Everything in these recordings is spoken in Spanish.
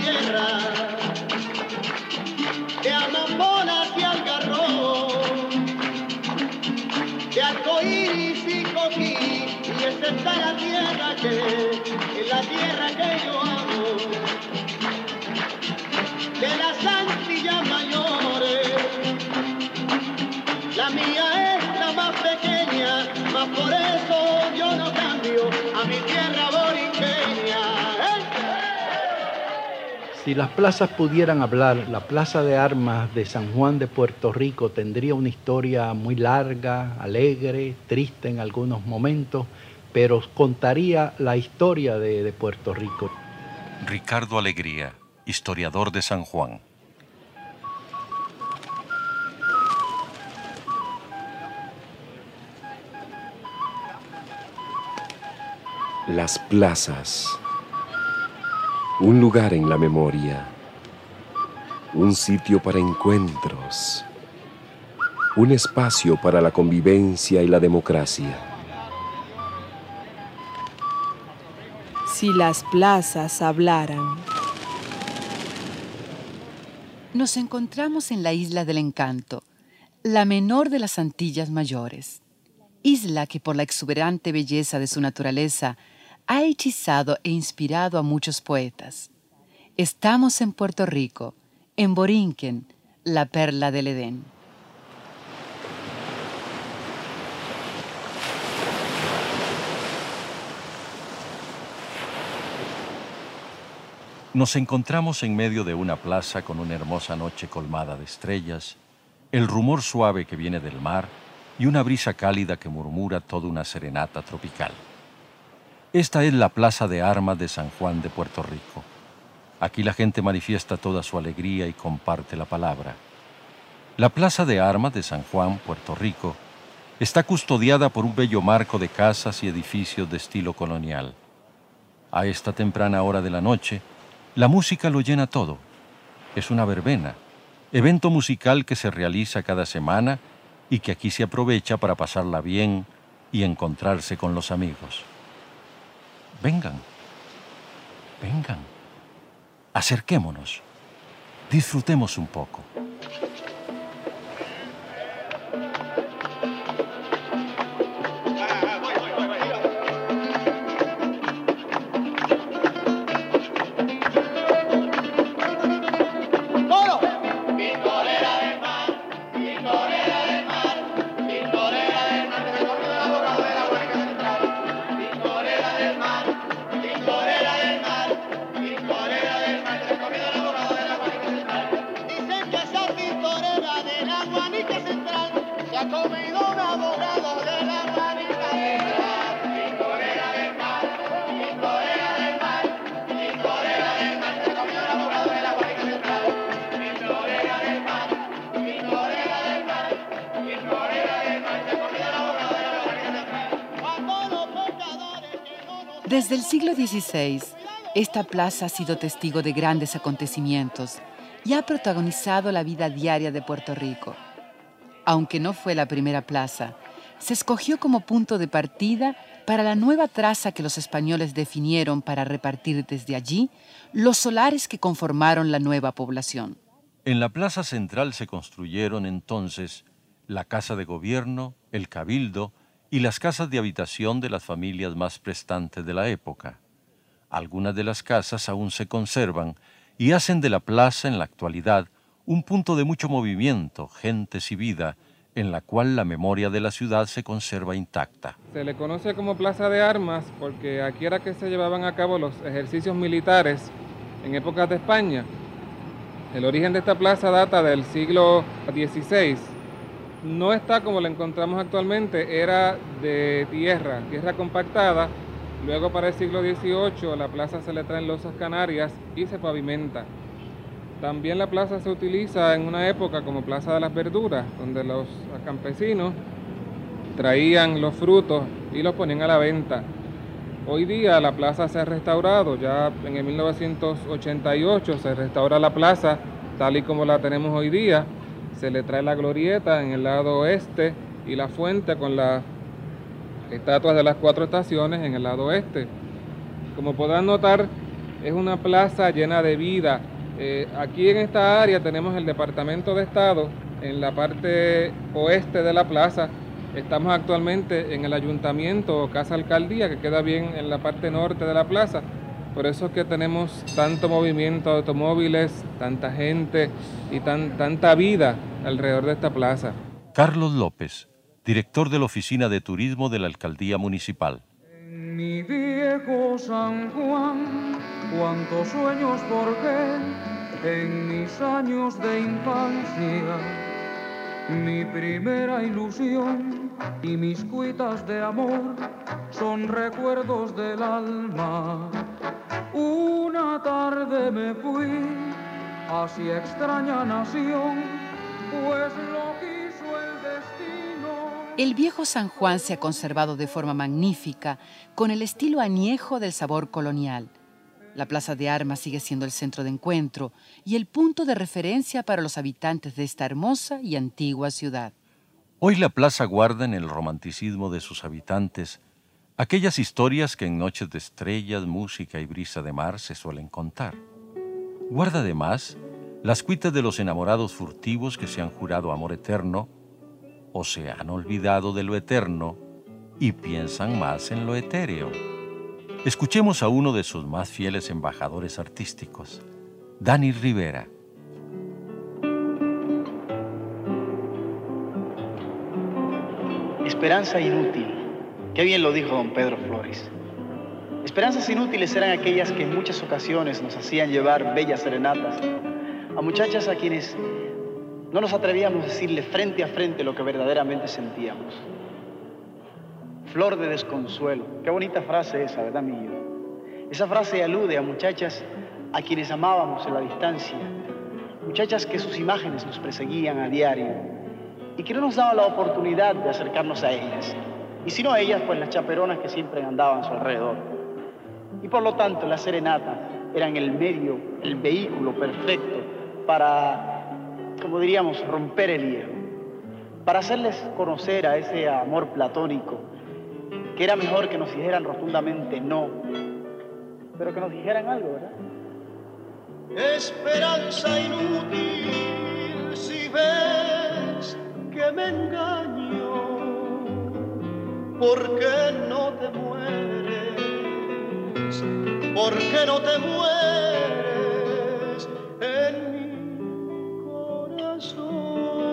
tierra, de amapolas y algarrobo, de arcoíris y coquí, y esa está la tierra es la tierra que yo amo, de las Antillas Mayores, la mía es la más pequeña, mas por eso yo no cambio a mi tierra borinqueña. Si las plazas pudieran hablar, la Plaza de Armas de San Juan de Puerto Rico tendría una historia muy larga, alegre, triste en algunos momentos, pero contaría la historia de Puerto Rico. Ricardo Alegría, historiador de San Juan. Las plazas. Un lugar en la memoria. Un sitio para encuentros. Un espacio para la convivencia y la democracia. Si las plazas hablaran. Nos encontramos en la Isla del Encanto, la menor de las Antillas Mayores. Isla que por la exuberante belleza de su naturaleza ha hechizado e inspirado a muchos poetas. Estamos en Puerto Rico, en Borinquen, la perla del Edén. Nos encontramos en medio de una plaza con una hermosa noche colmada de estrellas, el rumor suave que viene del mar y una brisa cálida que murmura toda una serenata tropical. Esta es la Plaza de Armas de San Juan de Puerto Rico. Aquí la gente manifiesta toda su alegría y comparte la palabra. La Plaza de Armas de San Juan, Puerto Rico, está custodiada por un bello marco de casas y edificios de estilo colonial. A esta temprana hora de la noche, la música lo llena todo. Es una verbena, evento musical que se realiza cada semana y que aquí se aprovecha para pasarla bien y encontrarse con los amigos. Vengan, vengan, acerquémonos, disfrutemos un poco. Desde el siglo XVI, esta plaza ha sido testigo de grandes acontecimientos y ha protagonizado la vida diaria de Puerto Rico. Aunque no fue la primera plaza, se escogió como punto de partida para la nueva traza que los españoles definieron para repartir desde allí los solares que conformaron la nueva población. En la plaza central se construyeron entonces la Casa de Gobierno, el Cabildo y las casas de habitación de las familias más prestantes de la época. Algunas de las casas aún se conservan y hacen de la plaza en la actualidad un punto de mucho movimiento, gentes y vida, en la cual la memoria de la ciudad se conserva intacta. Se le conoce como Plaza de Armas porque aquí era que se llevaban a cabo los ejercicios militares en épocas de España. El origen de esta plaza data del siglo XVI. No está como la encontramos actualmente, era de tierra compactada. Luego para el siglo XVIII la plaza se le traen losas canarias y se pavimenta. También la plaza se utiliza en una época como Plaza de las Verduras, donde los campesinos traían los frutos y los ponían a la venta. Hoy día la plaza se ha restaurado, ya en el 1988 se restaura la plaza tal y como la tenemos hoy día. Se le trae la glorieta en el lado oeste y la fuente con las estatuas de las 4 estaciones en el lado oeste. Como podrán notar, es una plaza llena de vida. Aquí en esta área tenemos el Departamento de Estado, en la parte oeste de la plaza. Estamos actualmente en el ayuntamiento o casa alcaldía, que queda bien en la parte norte de la plaza. Por eso es que tenemos tanto movimiento de automóviles, tanta gente y tanta vida alrededor de esta plaza. Carlos López, director de la Oficina de Turismo de la Alcaldía Municipal. En mi viejo San Juan, cuántos sueños forjé en mis años de infancia. Mi primera ilusión y mis cuitas de amor son recuerdos del alma. Una tarde me fui hacia extraña nación, pues lo quiso el destino. El viejo San Juan se ha conservado de forma magnífica, con el estilo añejo del sabor colonial. La Plaza de Armas sigue siendo el centro de encuentro y el punto de referencia para los habitantes de esta hermosa y antigua ciudad. Hoy la plaza guarda en el romanticismo de sus habitantes aquellas historias que en noches de estrellas, música y brisa de mar se suelen contar. Guarda además las cuitas de los enamorados furtivos que se han jurado amor eterno o se han olvidado de lo eterno y piensan más en lo etéreo. Escuchemos a uno de sus más fieles embajadores artísticos, Dani Rivera. Esperanza inútil. Qué bien lo dijo don Pedro Flores. Esperanzas inútiles eran aquellas que en muchas ocasiones nos hacían llevar bellas serenatas a muchachas a quienes no nos atrevíamos a decirle frente a frente lo que verdaderamente sentíamos. Flor de desconsuelo. Qué bonita frase esa, ¿verdad, mío? Esa frase alude a muchachas a quienes amábamos en la distancia, muchachas que sus imágenes nos perseguían a diario y que no nos daban la oportunidad de acercarnos a ellas. Y si no a ellas, pues las chaperonas que siempre andaban a su alrededor. Y por lo tanto, las serenatas eran el medio, el vehículo perfecto para, como diríamos, romper el hielo, para hacerles conocer a ese amor platónico que era mejor que nos dijeran rotundamente no, pero que nos dijeran algo, ¿verdad? Esperanza inútil, si ves que me engaño, ¿por qué no te mueres? ¿Por qué no te mueres en mi corazón?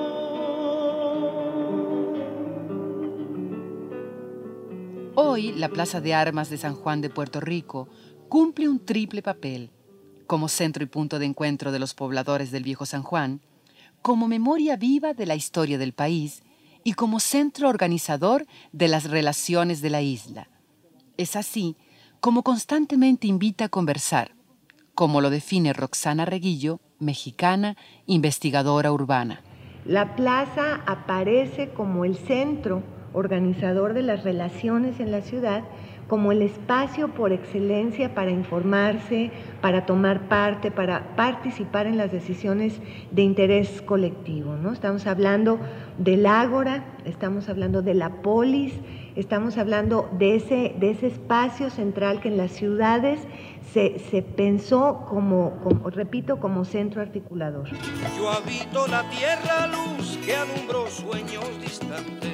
Hoy, la Plaza de Armas de San Juan de Puerto Rico cumple un triple papel, como centro y punto de encuentro de los pobladores del viejo San Juan, como memoria viva de la historia del país y como centro organizador de las relaciones de la isla. Es así como constantemente invita a conversar, como lo define Roxana Reguillo, mexicana, investigadora urbana. La plaza aparece como el centro organizador de las relaciones en la ciudad, como el espacio por excelencia para informarse, para tomar parte, para participar en las decisiones de interés colectivo, ¿no? Estamos hablando del ágora, estamos hablando de la polis, estamos hablando de ese espacio central que en las ciudades se pensó repito, como centro articulador. Yo habito la tierra luz que alumbró sueños distantes,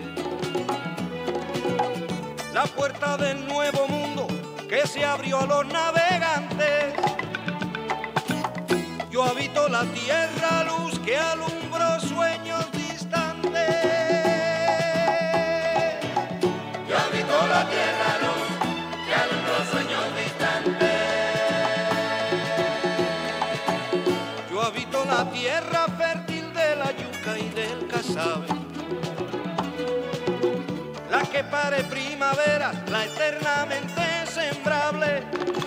la puerta del nuevo mundo que se abrió a los navegantes. Yo habito la tierra luz que alumbró sueños distantes. Yo habito la tierra luz que alumbró sueños distantes. Yo habito la tierra fértil de la yuca y del casabe, la que pare primavera, la eternamente sembrable,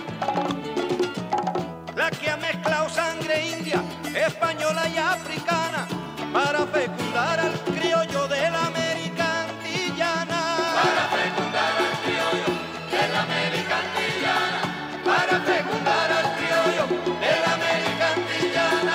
la que ha mezclado sangre india, española y africana para fecundar al criollo de la América antillana. Para fecundar al criollo de la América antillana. Para fecundar al criollo de la América antillana.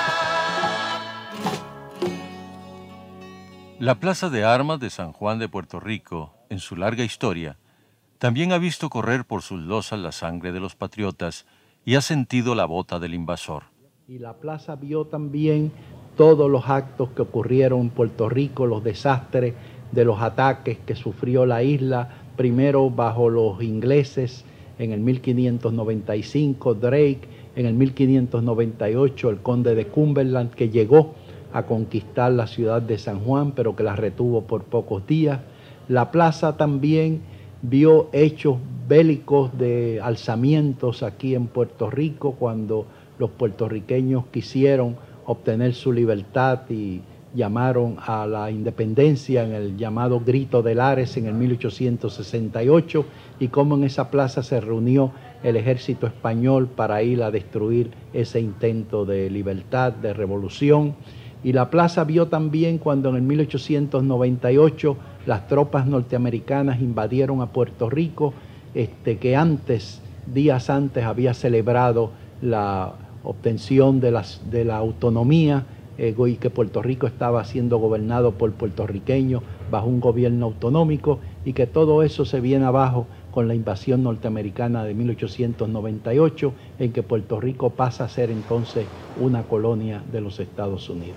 La Plaza de Armas de San Juan de Puerto Rico, en su larga historia, también ha visto correr por sus losas la sangre de los patriotas y ha sentido la bota del invasor. Y la plaza vio también todos los actos que ocurrieron en Puerto Rico, los desastres de los ataques que sufrió la isla, primero bajo los ingleses en el 1595, Drake, en el 1598 el conde de Cumberland, que llegó a conquistar la ciudad de San Juan, pero que la retuvo por pocos días. La plaza también vio hechos bélicos de alzamientos aquí en Puerto Rico, cuando los puertorriqueños quisieron obtener su libertad y llamaron a la independencia en el llamado Grito de Lares en el 1868, y cómo en esa plaza se reunió el ejército español para ir a destruir ese intento de libertad, de revolución. Y la plaza vio también cuando en el 1898 las tropas norteamericanas invadieron a Puerto Rico, que días antes había celebrado la obtención de la autonomía, y que Puerto Rico estaba siendo gobernado por puertorriqueños bajo un gobierno autonómico, y que todo eso se viene abajo con la invasión norteamericana de 1898, en que Puerto Rico pasa a ser entonces una colonia de los Estados Unidos.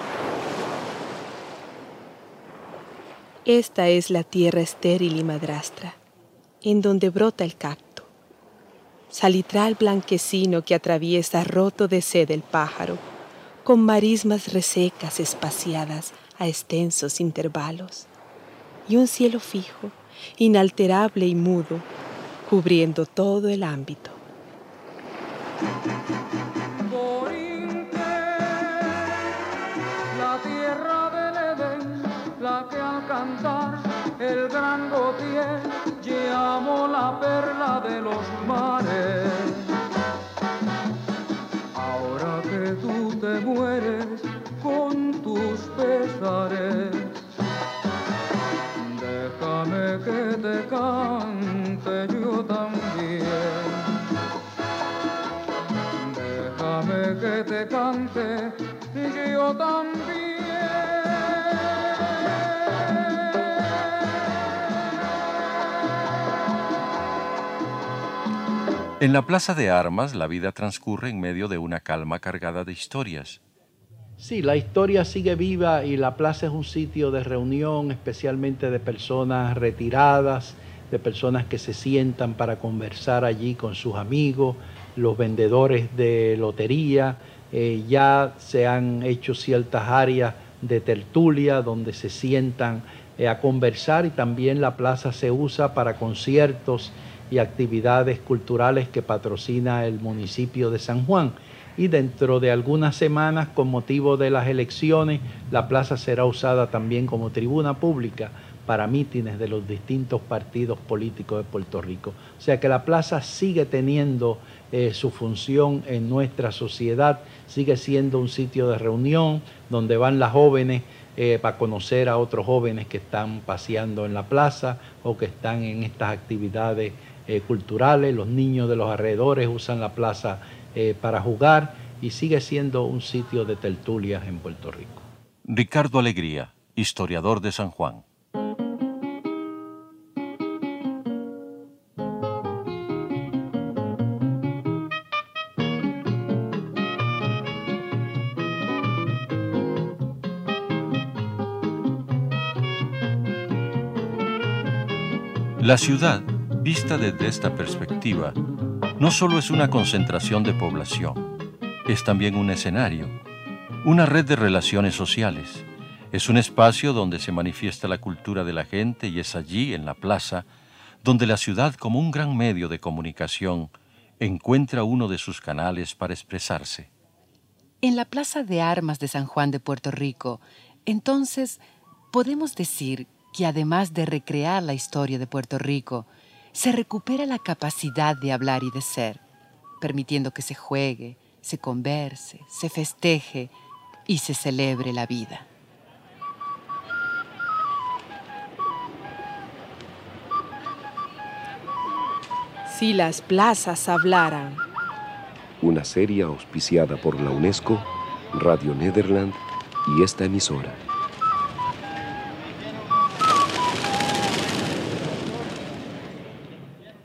Esta es la tierra estéril y madrastra, en donde brota el cacto. Salitral blanquecino que atraviesa roto de sed el pájaro, con marismas resecas espaciadas a extensos intervalos, y un cielo fijo, inalterable y mudo, cubriendo todo el ámbito. La tierra del Edén, la que al cantar el gran Gautier llamó la perla de los mares. Ahora que tú te mueres con tus pesares, déjame que te cante yo también. Déjame que te cante yo también. En la Plaza de Armas, la vida transcurre en medio de una calma cargada de historias. Sí, la historia sigue viva y la plaza es un sitio de reunión, especialmente de personas retiradas, de personas que se sientan para conversar allí con sus amigos, los vendedores de lotería. Ya se han hecho ciertas áreas de tertulia donde se sientan a conversar, y también la plaza se usa para conciertos y actividades culturales que patrocina el municipio de San Juan. Y dentro de algunas semanas, con motivo de las elecciones, la plaza será usada también como tribuna pública para mítines de los distintos partidos políticos de Puerto Rico. O sea que la plaza sigue teniendo su función en nuestra sociedad, sigue siendo un sitio de reunión donde van las jóvenes para conocer a otros jóvenes que están paseando en la plaza o que están en estas actividades culturales. Los niños de los alrededores usan la plaza para jugar, y sigue siendo un sitio de tertulias en Puerto Rico. Ricardo Alegría, historiador de San Juan. La ciudad, vista desde esta perspectiva, no solo es una concentración de población, es también un escenario, una red de relaciones sociales. Es un espacio donde se manifiesta la cultura de la gente, y es allí, en la plaza, donde la ciudad, como un gran medio de comunicación, encuentra uno de sus canales para expresarse. En la Plaza de Armas de San Juan de Puerto Rico, entonces, podemos decir que además de recrear la historia de Puerto Rico, se recupera la capacidad de hablar y de ser, permitiendo que se juegue, se converse, se festeje y se celebre la vida. Si las plazas hablaran. Una serie auspiciada por la UNESCO, Radio Nederland y esta emisora.